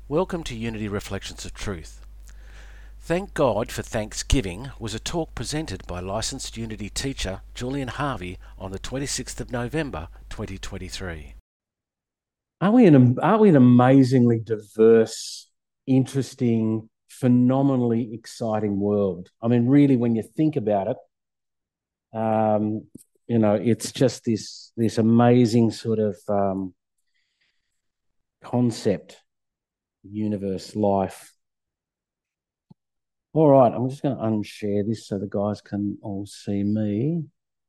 Welcome to Unity Reflections of Truth. Thank God for Thanksgiving was a talk presented by licensed Unity teacher Julian Harvey on the 26th of November 2023. Aren't we an amazingly diverse, interesting, phenomenally exciting world? I mean, really, when you think about it, um, it's just this amazing sort of concept, universe, life. All right, I'm just going to unshare this so the guys can all see me.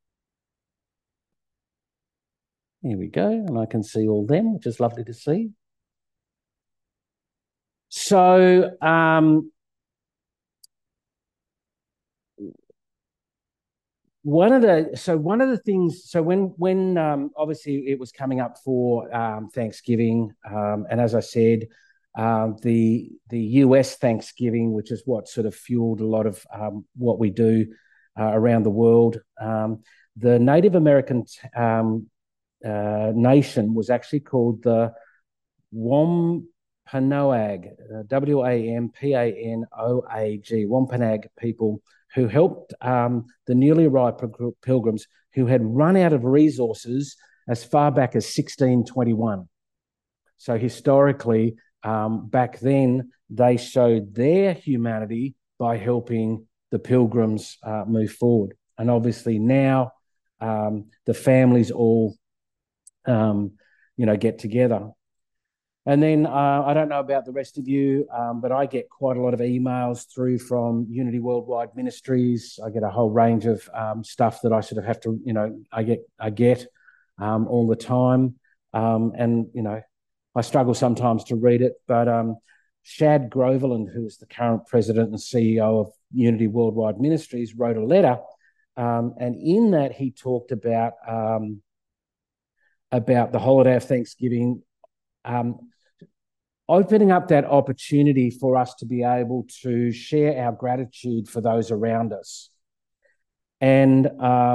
Here we go, and I can see all them, which is lovely to see. So, one of the things, so when obviously it was coming up for Thanksgiving, and as I said, the US Thanksgiving, which is what sort of fueled a lot of what we do around the world. The Native American nation was actually called the Wampanoag, Wampanoag, Wampanoag people, who helped the newly arrived pilgrims who had run out of resources as far back as 1621. So historically, back then, they showed their humanity by helping the pilgrims move forward. And obviously now the families all, get together. And then I don't know about the rest of you, but I get quite a lot of emails through from Unity Worldwide Ministries. I get a whole range of stuff that I sort of have to, I get all the time. And, I struggle sometimes to read it. But Shad Groveland, who is the current president and CEO of Unity Worldwide Ministries, wrote a letter. And in that, he talked about the holiday of Thanksgiving, opening up that opportunity for us to be able to share our gratitude for those around us. And,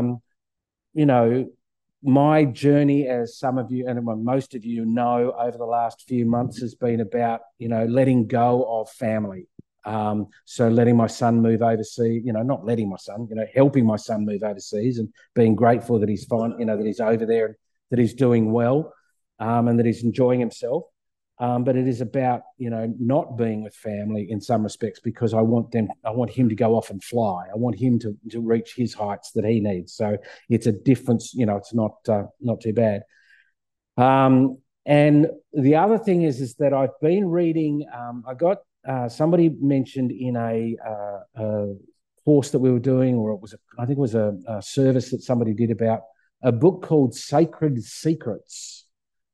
my journey, as some of you and most of you know, over the last few months has been about, letting go of family. So letting my son move overseas, not letting my son, helping my son move overseas and being grateful that he's fine, that he's over there and that he's doing well, and that he's enjoying himself. But it is about, not being with family in some respects, because I want him to go off and fly. I want him to reach his heights that he needs. So it's a difference, it's not too bad. And the other thing is that I've been reading, I got somebody mentioned in a course that we were doing, or I think it was a service that somebody did, about a book called Sacred Secrets.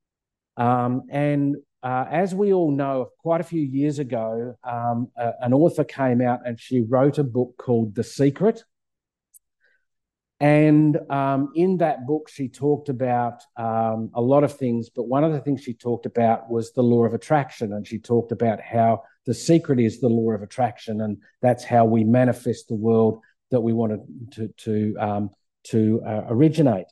And as we all know, quite a few years ago, an author came out and she wrote a book called The Secret. And in that book, she talked about a lot of things, but one of the things she talked about was the law of attraction. And she talked about how the secret is the law of attraction, and that's how we manifest the world that we wanted to originate.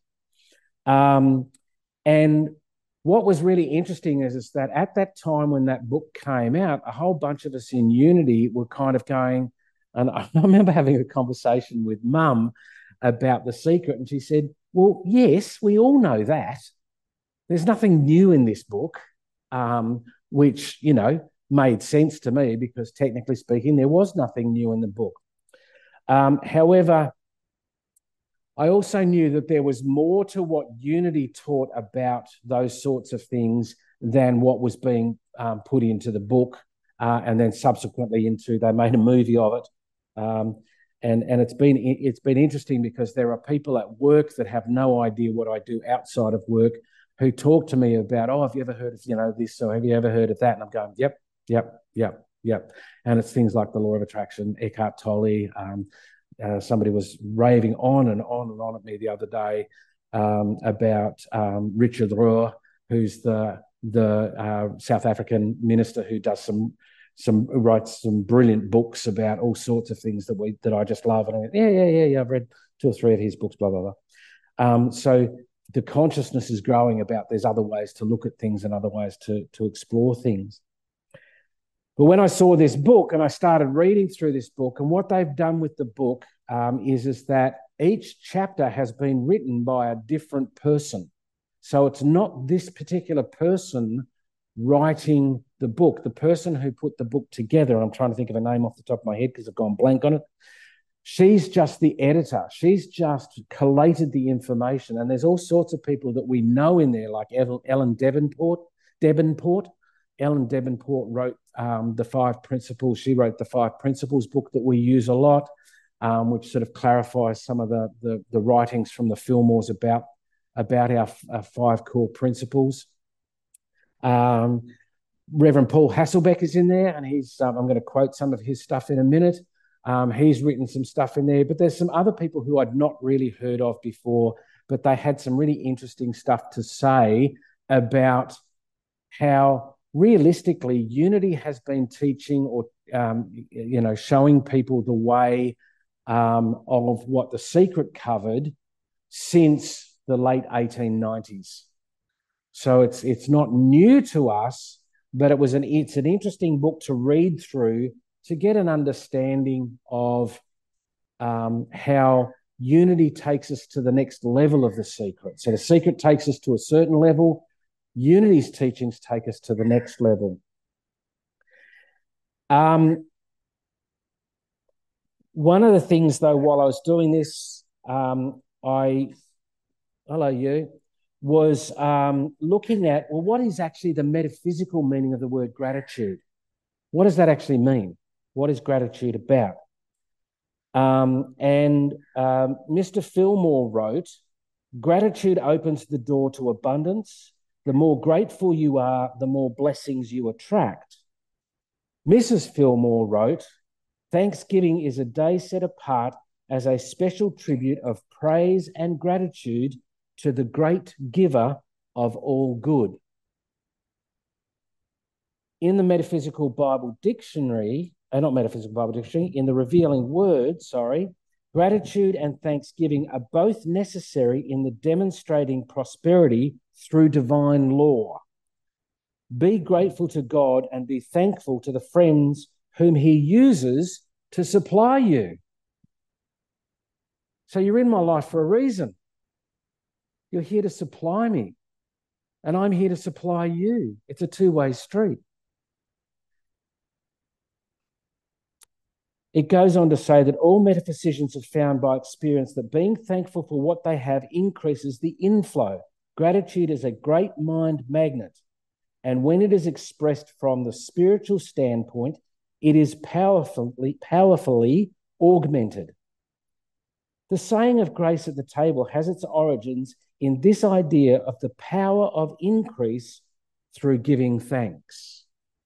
And what was really interesting is that at that time when that book came out, a whole bunch of us in Unity were kind of going, and I remember having a conversation with Mum about The Secret, and she said, well, yes, we all know that. There's nothing new in this book, which, made sense to me, because technically speaking, there was nothing new in the book. However, I also knew that there was more to what Unity taught about those sorts of things than what was being put into the book, and then subsequently they made a movie of it. And it's been interesting, because there are people at work that have no idea what I do outside of work, who talk to me about, oh, have you ever heard of this, or have you ever heard of that? And I'm going, yep, yep, yep, yep. And it's things like the law of attraction, Eckhart Tolle. Somebody was raving on and on and on at me the other day about Richard Rohr, who's the South African minister, who does writes some brilliant books about all sorts of things that I just love. And I went, yeah. I've read 2 or 3 of his books, blah blah blah. So the consciousness is growing about there's other ways to look at things and other ways to explore things. But when I saw this book and I started reading through this book, and what they've done with the book is that each chapter has been written by a different person. So it's not this particular person writing the book. The person who put the book together, I'm trying to think of a name off the top of my head because I've gone blank on it. She's just the editor. She's just collated the information. And there's all sorts of people that we know in there, like Ellen Debenport. Ellen Debenport wrote The Five Principles. She wrote the Five Principles book that we use a lot, which sort of clarifies some of the writings from the Fillmores about our five core principles. Reverend Paul Hasselbeck is in there, and he's I'm going to quote some of his stuff in a minute. He's written some stuff in there, but there's some other people who I'd not really heard of before, but they had some really interesting stuff to say about how realistically Unity has been teaching or showing people the way of what The Secret covered since the late 1890s. So it's not new to us, but it's an interesting book to read through to get an understanding of how Unity takes us to the next level of The Secret. So The Secret takes us to a certain level. Unity's teachings take us to the next level. One of the things, though, while I was doing this, was looking at, well, what is actually the metaphysical meaning of the word gratitude? What does that actually mean? What is gratitude about? Mr. Fillmore wrote, gratitude opens the door to abundance. The more grateful you are, the more blessings you attract. Mrs. Fillmore wrote, Thanksgiving is a day set apart as a special tribute of praise and gratitude to the great giver of all good. In the Metaphysical Bible Dictionary, in the Revealing Word, gratitude and thanksgiving are both necessary in the demonstrating prosperity through divine law. Be grateful to God and be thankful to the friends whom he uses to supply you. So you're in my life for a reason. You're here to supply me, and I'm here to supply you. It's a two-way street. It goes on to say that all metaphysicians have found by experience that being thankful for what they have increases the inflow. Gratitude is a great mind magnet, and when it is expressed from the spiritual standpoint, it is powerfully augmented. The saying of grace at the table has its origins in this idea of the power of increase through giving thanks.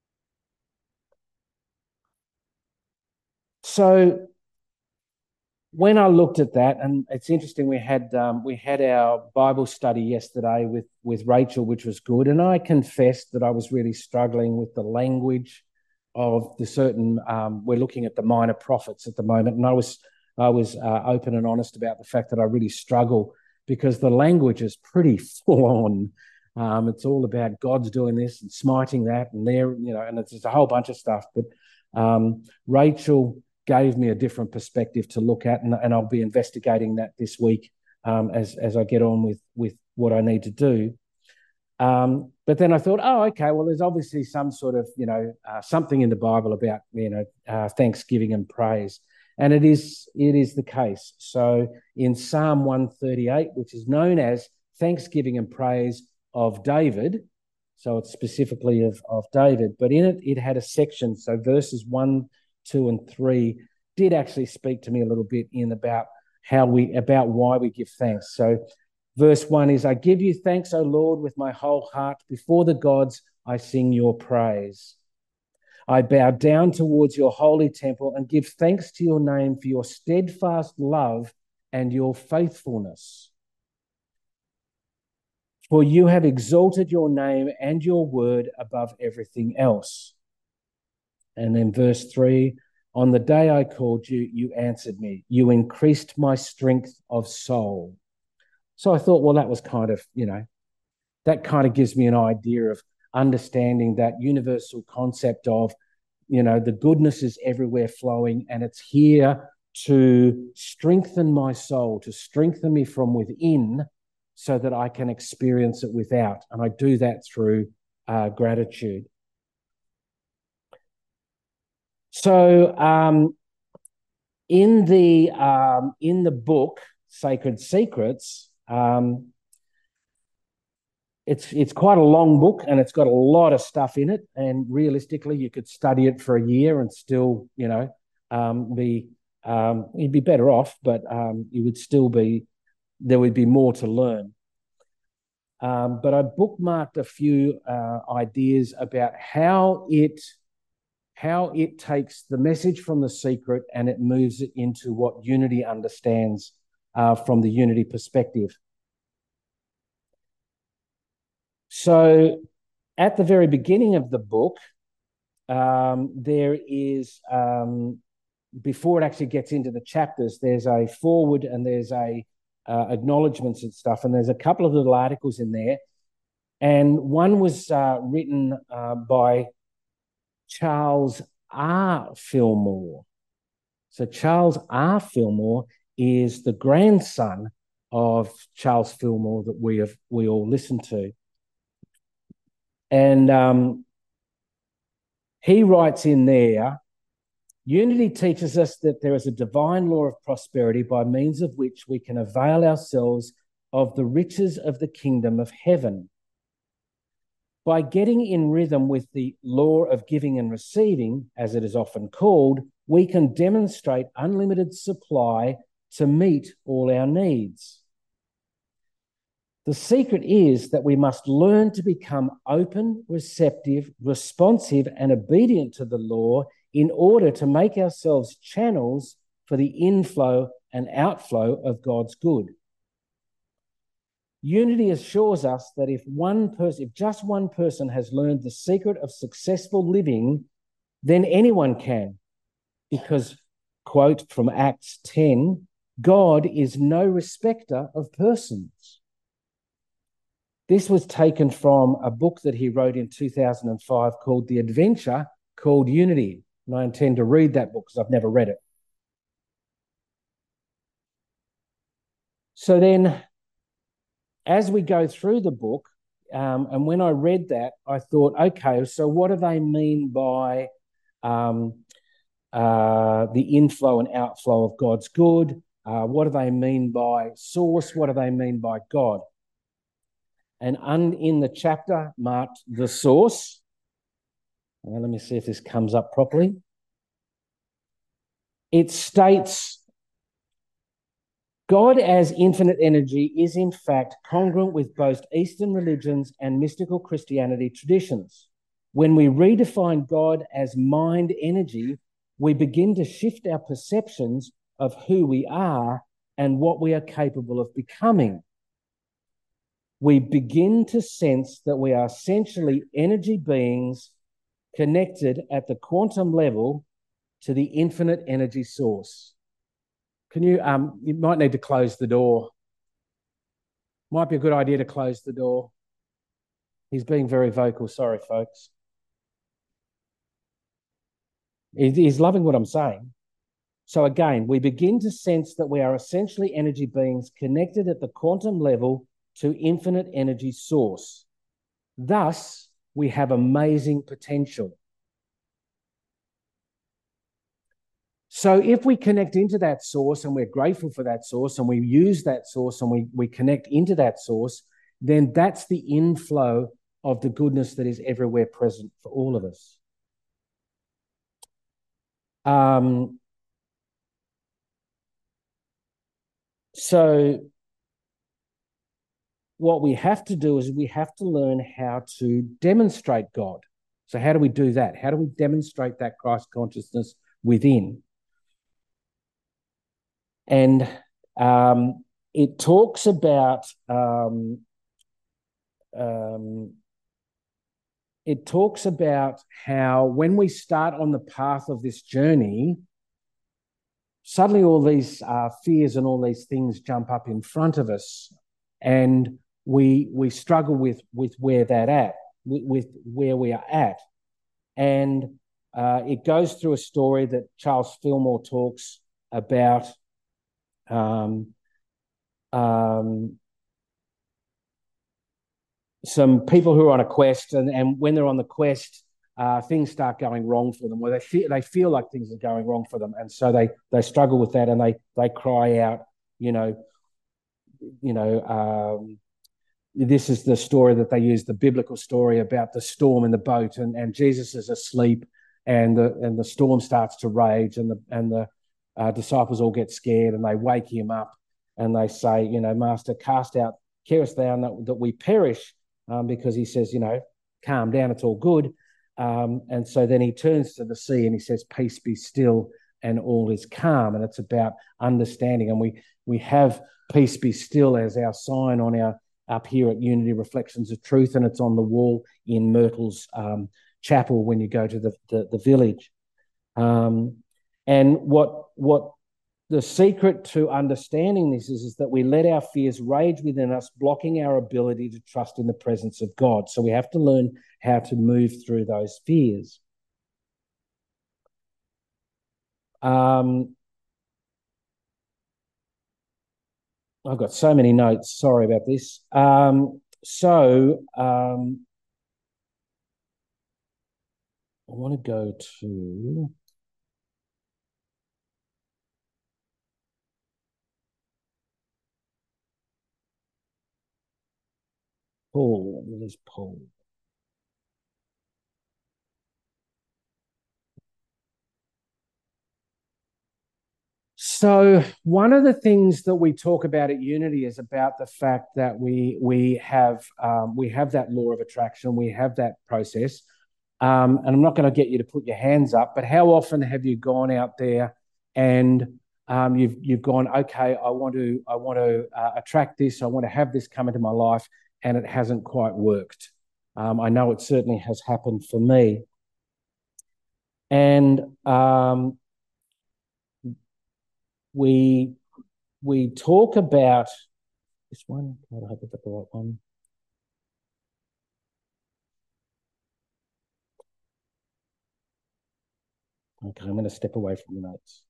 So when I looked at that, and it's interesting, we had our Bible study yesterday with Rachel, which was good, and I confessed that I was really struggling with the language of the certain. We're looking at the minor prophets at the moment, and I was open and honest about the fact that I really struggle because the language is pretty full on. It's all about God's doing this and smiting that, and and it's a whole bunch of stuff. But Rachel gave me a different perspective to look at, and I'll be investigating that this week as I get on with what I need to do. But then I thought, okay, well, there's obviously some sort of something in the Bible about thanksgiving and praise, and it is the case. So in Psalm 138, which is known as Thanksgiving and Praise of David, so it's specifically of David, but in it had a section. So verses 1, 2, and 3 did actually speak to me a little bit about why we give thanks. So verse 1 is, I give you thanks, O Lord, with my whole heart. Before the gods, I sing your praise. I bow down towards your holy temple and give thanks to your name for your steadfast love and your faithfulness. For you have exalted your name and your word above everything else. And then verse 3, on the day I called you, you answered me. You increased my strength of soul. So I thought, well, that was kind of, that kind of gives me an idea of understanding that universal concept of the goodness is everywhere flowing, and it's here to strengthen my soul, to strengthen me from within so that I can experience it without. And I do that through gratitude. So in the book Sacred Secrets, it's quite a long book, and it's got a lot of stuff in it. And realistically, you could study it for a year and still, you'd be better off, but you would still be, there would be more to learn. But I bookmarked a few ideas about how it takes the message from the secret and it moves it into what Unity understands from the Unity perspective. So at the very beginning of the book, there is, before it actually gets into the chapters, there's a foreword and there's a acknowledgements and stuff, and there's a couple of little articles in there. And one was written by Charles R. Fillmore. So Charles R. Fillmore is the grandson of Charles Fillmore that we all listen to. And he writes in there, Unity teaches us that there is a divine law of prosperity by means of which we can avail ourselves of the riches of the kingdom of heaven. By getting in rhythm with the law of giving and receiving, as it is often called, we can demonstrate unlimited supply to meet all our needs. The secret is that we must learn to become open, receptive, responsive, and obedient to the law in order to make ourselves channels for the inflow and outflow of God's good. Unity assures us that if just one person has learned the secret of successful living, then anyone can. Because, quote from Acts 10, God is no respecter of persons. This was taken from a book that he wrote in 2005 called The Adventure Called Unity. And I intend to read that book because I've never read it. So then, as we go through the book, and when I read that, I thought, okay, so what do they mean by the inflow and outflow of God's good? What do they mean by source? What do they mean by God? And in the chapter marked the source, let me see if this comes up properly. It states, God as infinite energy is in fact congruent with both Eastern religions and mystical Christianity traditions. When we redefine God as mind energy, we begin to shift our perceptions of who we are and what we are capable of becoming. We begin to sense that we are essentially energy beings connected at the quantum level to the infinite energy source. Can you might need to close the door. Might be a good idea to close the door. He's being very vocal. Sorry, folks. He's loving what I'm saying. So again, we begin to sense that we are essentially energy beings connected at the quantum level to infinite energy source. Thus, we have amazing potential. So if we connect into that source and we're grateful for that source and we use that source and we connect into that source, then that's the inflow of the goodness that is everywhere present for all of us. So what we have to do is we have to learn how to demonstrate God. So how do we do that? How do we demonstrate that Christ consciousness within? And it talks about how when we start on the path of this journey, suddenly all these fears and all these things jump up in front of us, and we struggle with where we are at. And It goes through a story that Charles Fillmore talks about. Some people who are on a quest, and when they're on the quest, things start going wrong for them, where they feel like things are going wrong for them, and so they struggle with that, and they cry out, you know, this is the story that they use, the biblical story about the storm in the boat, and Jesus is asleep, and the storm starts to rage, and the disciples all get scared, and they wake him up, and they say, Master, carest thou that we perish, because he says, calm down, it's all good. And so then he turns to the sea and he says, peace be still, and all is calm. And it's about understanding. And we have peace be still as our sign up here at Unity Reflections of Truth, and it's on the wall in Myrtle's chapel when you go to the village. And what the secret to understanding this is that we let our fears rage within us, blocking our ability to trust in the presence of God. So we have to learn how to move through those fears. I've got so many notes. Sorry about this. I want to go to... Paul. Where's Paul? So one of the things that we talk about at Unity is about the fact that we have that law of attraction, we have that process, and I'm not going to get you to put your hands up, but how often have you gone out there and you've gone, okay, I want to attract this, I want to have this come into my life, and it hasn't quite worked. I know it certainly has happened for me, and we talk about this one. I hope I got the right one. Okay, I'm going to step away from the notes.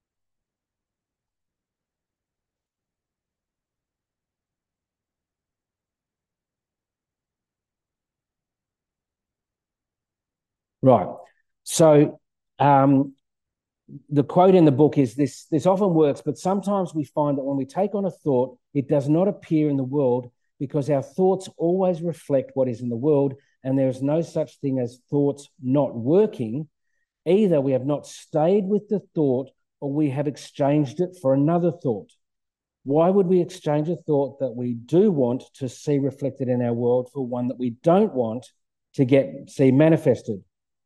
Right. So the quote in the book is this often works, but sometimes we find that when we take on a thought, it does not appear in the world because our thoughts always reflect what is in the world, and there is no such thing as thoughts not working. Either we have not stayed with the thought or we have exchanged it for another thought. Why would we exchange a thought that we do want to see reflected in our world for one that we don't want to see manifested?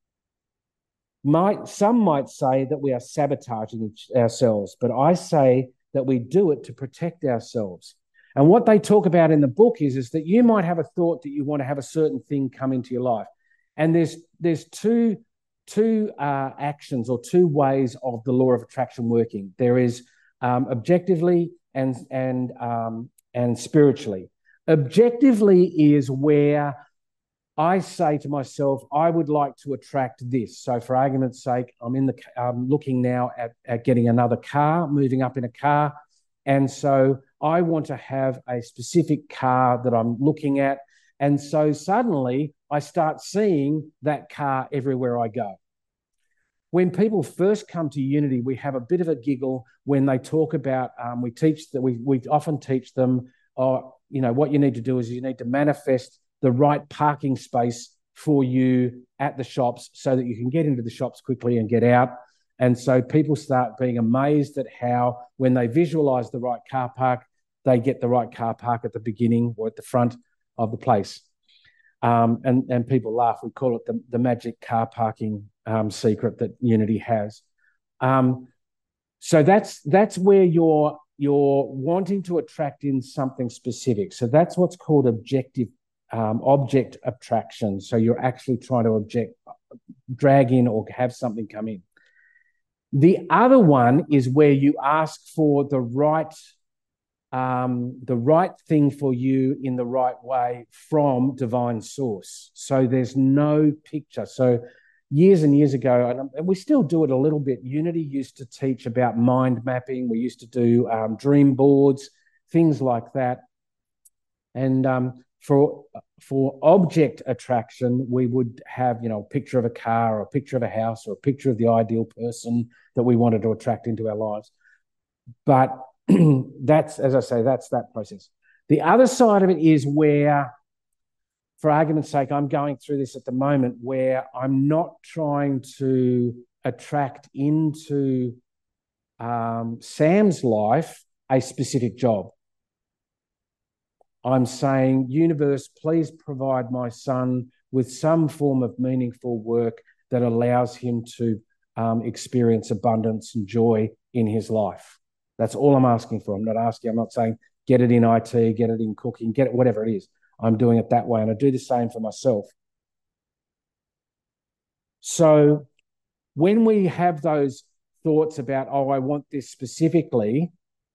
Some might say that we are sabotaging ourselves, but I say that we do it to protect ourselves. And what they talk about in the book is that you might have a thought that you want to have a certain thing come into your life. And there's two actions or two ways of the law of attraction working. There is objectively and spiritually. Objectively is where I say to myself, I would like to attract this. So for argument's sake, I'm looking now at getting another car, moving up in a car. And so I want to have a specific car that I'm looking at. And so suddenly I start seeing that car everywhere I go. When people first come to Unity, we have a bit of a giggle when they talk about, we often teach them, what you need to do is you need to manifest the right parking space for you at the shops so that you can get into the shops quickly and get out. And so people start being amazed at how, when they visualize the right car park, they get the right car park at the beginning or at the front of the place. And people laugh. We call it the magic car parking secret that Unity has. So that's where you're wanting to attract in something specific. So that's what's called object attraction. So you're actually trying to drag in or have something come in. The other one is where you ask for the right thing for you in the right way from divine source. So there's no picture. So years and years ago, and we still do it a little bit. Unity used to teach about mind mapping. We used to do dream boards, things like that. And for object attraction, we would have, you know, a picture of a car or a picture of a house or a picture of the ideal person that we wanted to attract into our lives. But that's, as I say, that's that process. The other side of it is where, for argument's sake, I'm going through this at the moment where I'm not trying to attract into Sam's life a specific job. I'm saying, universe, please provide my son with some form of meaningful work that allows him to experience abundance and joy in his life. That's all I'm asking for. I'm not saying get it in IT, get it in cooking, get it, whatever it is. I'm doing it that way. And I do the same for myself. So when we have those thoughts about, oh, I want this specifically,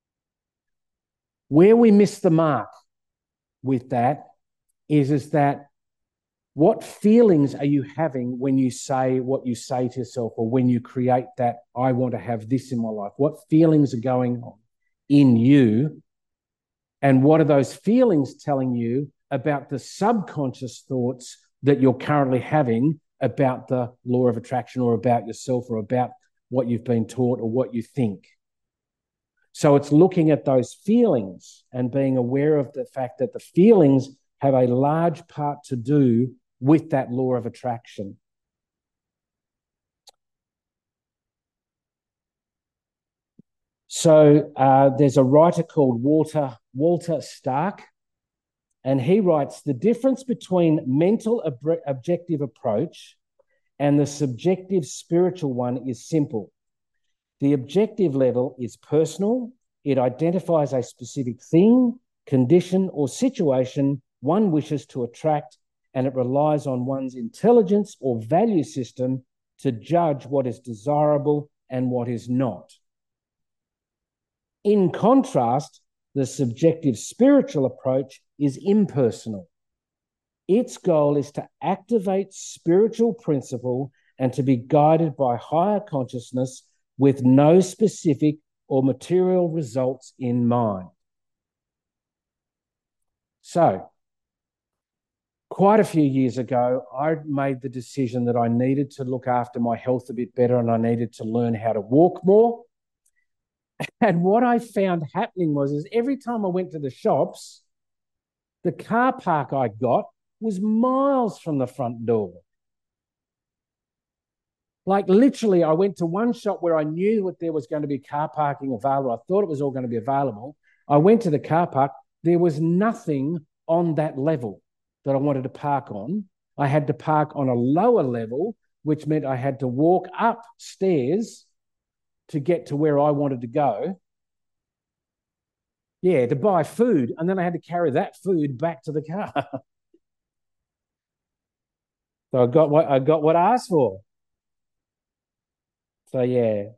where we miss the mark with that is that what feelings are you having when you say what you say to yourself, or when you create that, I want to have this in my life? What feelings are going on in you? And what are those feelings telling you about the subconscious thoughts that you're currently having about the law of attraction, or about yourself, or about what you've been taught, or what you think? So it's looking at those feelings and being aware of the fact that the feelings have a large part to do with that law of attraction. So there's a writer called Walter Stark, and he writes, the difference between mental objective approach and the subjective spiritual one is simple. The objective level is personal. It identifies a specific thing, condition, or situation one wishes to attract, and it relies on one's intelligence or value system to judge what is desirable and what is not. In contrast, the subjective spiritual approach is impersonal. Its goal is to activate spiritual principle and to be guided by higher consciousness with no specific or material results in mind. So, quite a few years ago, I made the decision that I needed to look after my health a bit better, and I needed to learn how to walk more. And what I found happening was every time I went to the shops, the car park I got was miles from the front door. Like literally, I went to one shop where I knew that there was going to be car parking available. I thought it was all going to be available. I went to the car park. There was nothing on that level that I wanted to park on. I had to park on a lower level, which meant I had to walk upstairs to get to where I wanted to go. Yeah, to buy food. And then I had to carry that food back to the car. So I got what I asked for. So, yeah.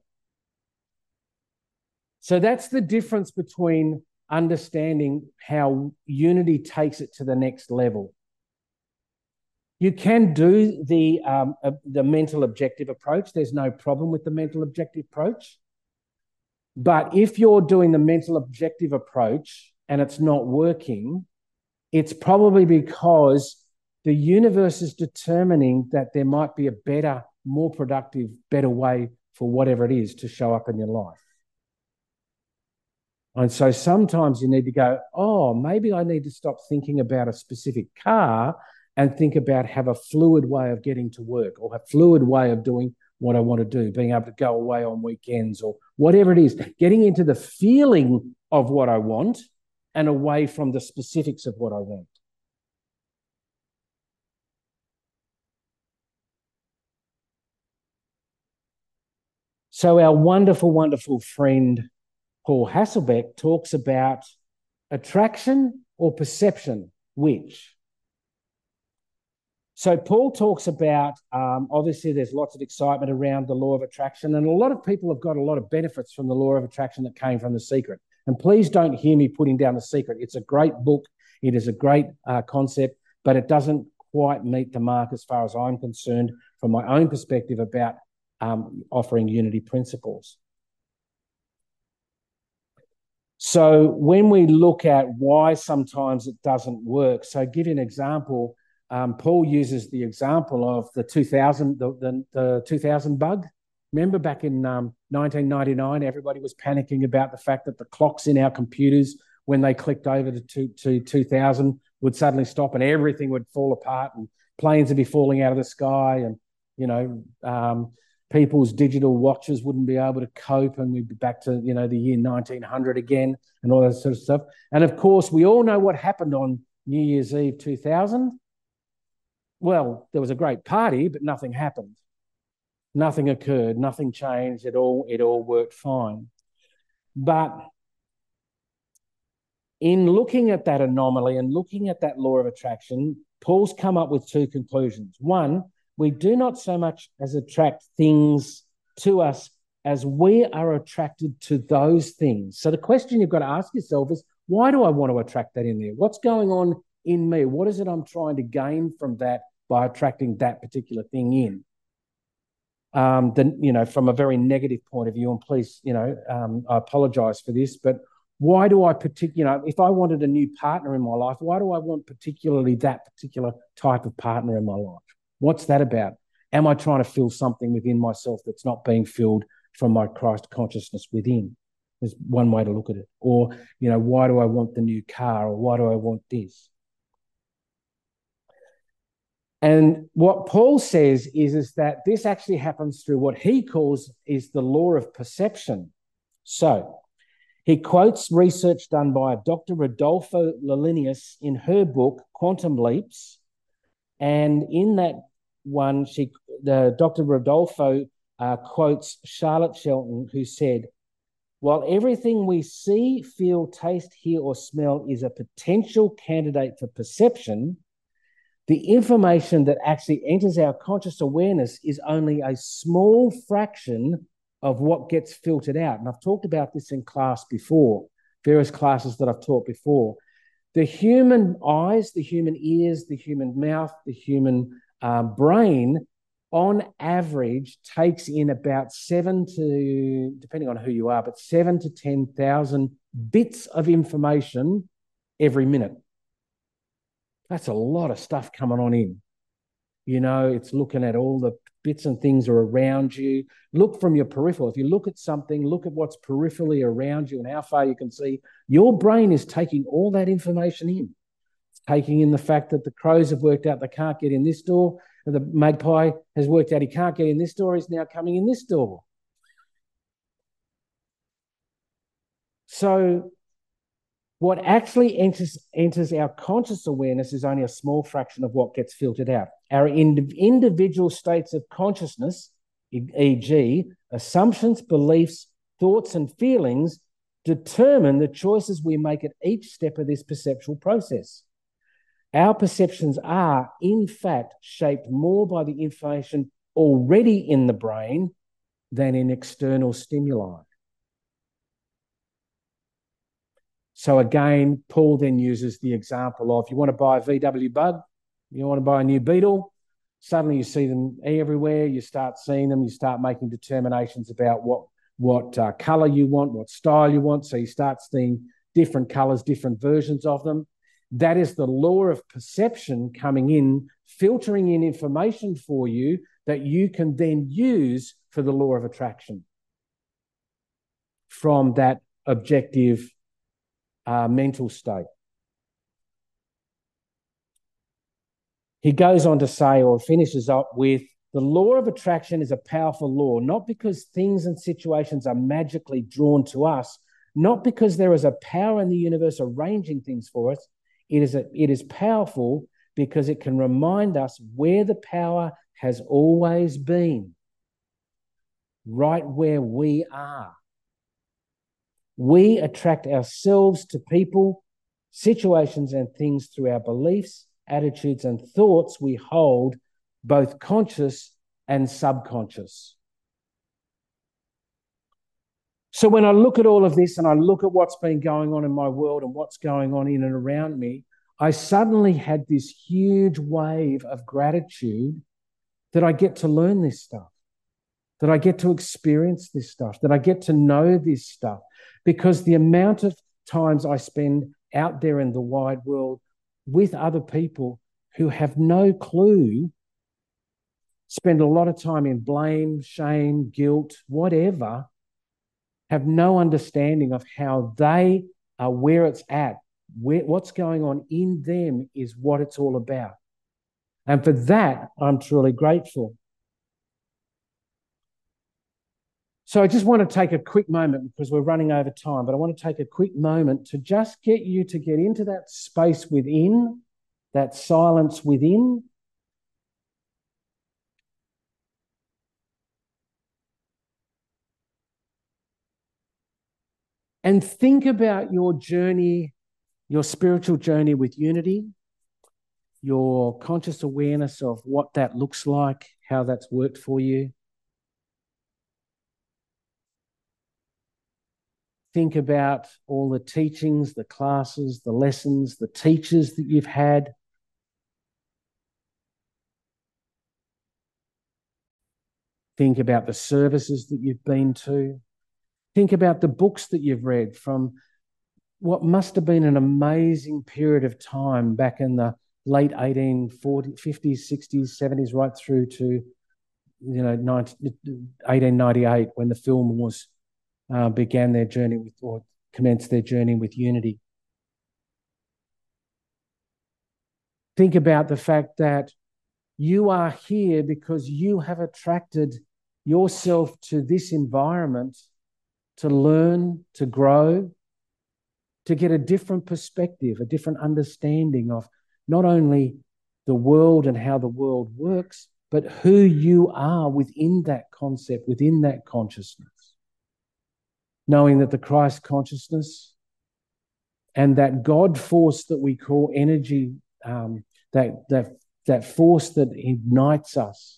So that's the difference between understanding how Unity takes it to the next level. You can do the mental objective approach. There's no problem with the mental objective approach. But if you're doing the mental objective approach and it's not working, it's probably because the universe is determining that there might be a better, more productive, better way for whatever it is to show up in your life. And so sometimes you need to go, oh, maybe I need to stop thinking about a specific car and think about have a fluid way of getting to work, or a fluid way of doing what I want to do, being able to go away on weekends or whatever it is, getting into the feeling of what I want and away from the specifics of what I want. So our wonderful, wonderful friend, Paul Hasselbeck, talks about attraction or perception, which? So Paul talks about, obviously there's lots of excitement around the law of attraction, and a lot of people have got a lot of benefits from the law of attraction that came from The Secret. And please don't hear me putting down The Secret. It's a great book. It is a great concept, but it doesn't quite meet the mark as far as I'm concerned from my own perspective about offering unity principles. So when we look at why sometimes it doesn't work, so give you an example. Paul uses the example of the 2000 bug. Remember back in 1999, everybody was panicking about the fact that the clocks in our computers, when they clicked over to 2000, would suddenly stop and everything would fall apart and planes would be falling out of the sky, and people's digital watches wouldn't be able to cope, and we'd be back to the year 1900 again and all that sort of stuff. And of course, we all know what happened on New Year's Eve 2000. Well, there was a great party, but nothing happened. Nothing occurred. Nothing changed. It all worked fine. But in looking at that anomaly and looking at that law of attraction, Paul's come up with two conclusions. One, we do not so much as attract things to us as we are attracted to those things. So the question you've got to ask yourself is, why do I want to attract that in there? What's going on in me? What is it I'm trying to gain from that by attracting that particular thing in? From a very negative point of view, and please, I apologize for this, but why do I if I wanted a new partner in my life, why do I want particularly that particular type of partner in my life? What's that about? Am I trying to fill something within myself that's not being filled from my Christ consciousness within? There's one way to look at it. Or, why do I want the new car? Or why do I want this? And what Paul says is that this actually happens through what he calls is the law of perception. So he quotes research done by Dr. Rodolfo Lillenius in her book, Quantum Leaps. And in that one, Dr. Rodolfo quotes Charlotte Shelton, who said, while everything we see, feel, taste, hear, or smell is a potential candidate for perception, the information that actually enters our conscious awareness is only a small fraction of what gets filtered out. And I've talked about this in class before, various classes that I've taught before. The human eyes, the human ears, the human mouth, the human brain, on average, takes in about depending on who you are, but 7,000 to 10,000 bits of information every minute. That's a lot of stuff coming on in. It's looking at all the bits and things are around you. Look from your peripheral. If you look at something, look at what's peripherally around you and how far you can see. Your brain is taking all that information in. It's taking in the fact that the crows have worked out they can't get in this door, and the magpie has worked out he can't get in this door, he's now coming in this door. So what actually enters our conscious awareness is only a small fraction of what gets filtered out. Our individual states of consciousness, e.g., assumptions, beliefs, thoughts, and feelings, determine the choices we make at each step of this perceptual process. Our perceptions are, in fact, shaped more by the information already in the brain than in external stimuli. So again, Paul then uses the example of, you want to buy a VW Bug, you want to buy a new Beetle, suddenly you see them everywhere, you start seeing them, you start making determinations about what colour you want, what style you want, so you start seeing different colours, different versions of them. That is the law of perception coming in, filtering in information for you that you can then use for the law of attraction from that objective mental state. He goes on to say, or finishes up with, the law of attraction is a powerful law, not because things and situations are magically drawn to us, not because there is a power in the universe arranging things for us. It is powerful because it can remind us where the power has always been, right where we are. We attract ourselves to people, situations, and things through our beliefs, attitudes, and thoughts we hold, both conscious and subconscious. So when I look at all of this and I look at what's been going on in my world and what's going on in and around me, I suddenly had this huge wave of gratitude that I get to learn this stuff, that I get to experience this stuff, that I get to know this stuff. Because the amount of times I spend out there in the wide world with other people who have no clue, spend a lot of time in blame, shame, guilt, whatever, have no understanding of how they are where it's at, what's going on in them is what it's all about. And for that, I'm truly grateful. So I just want to take a quick moment because we're running over time, but I want to take a quick moment to just get you to get into that space within, that silence within. And think about your journey, your spiritual journey with unity, your conscious awareness of what that looks like, how that's worked for you. Think about all the teachings, the classes, the lessons, the teachers that you've had. Think about the services that you've been to. Think about the books that you've read from what must have been an amazing period of time back in the late 1840s, 50s, 60s, 70s, right through to 1898 when the film was began their journey with, or commenced their journey with unity. Think about the fact that you are here because you have attracted yourself to this environment to learn, to grow, to get a different perspective, a different understanding of not only the world and how the world works, but who you are within that concept, within that consciousness. Knowing that the Christ consciousness and that God force that we call energy, that force that ignites us.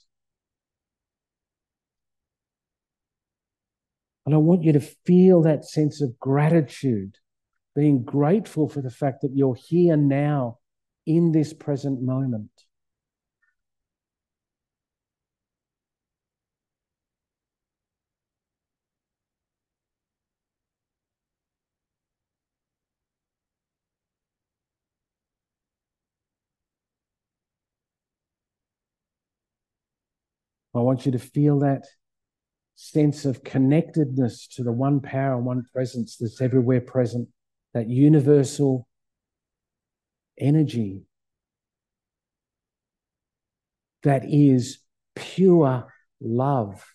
And I want you to feel that sense of gratitude, being grateful for the fact that you're here now in this present moment. I want you to feel that sense of connectedness to the one power and one presence that's everywhere present, that universal energy that is pure love.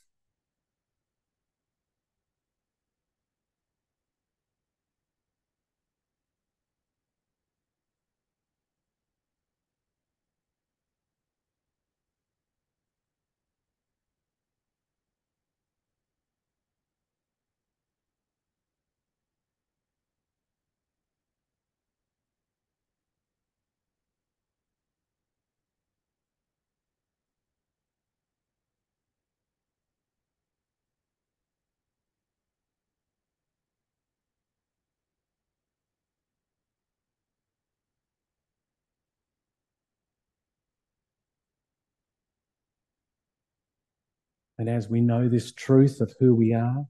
And as we know this truth of who we are,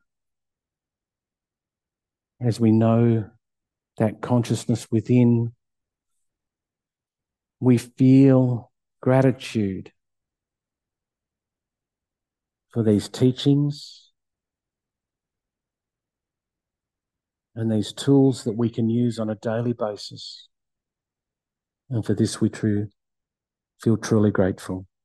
as we know that consciousness within, we feel gratitude for these teachings and these tools that we can use on a daily basis. And for this, we feel truly grateful.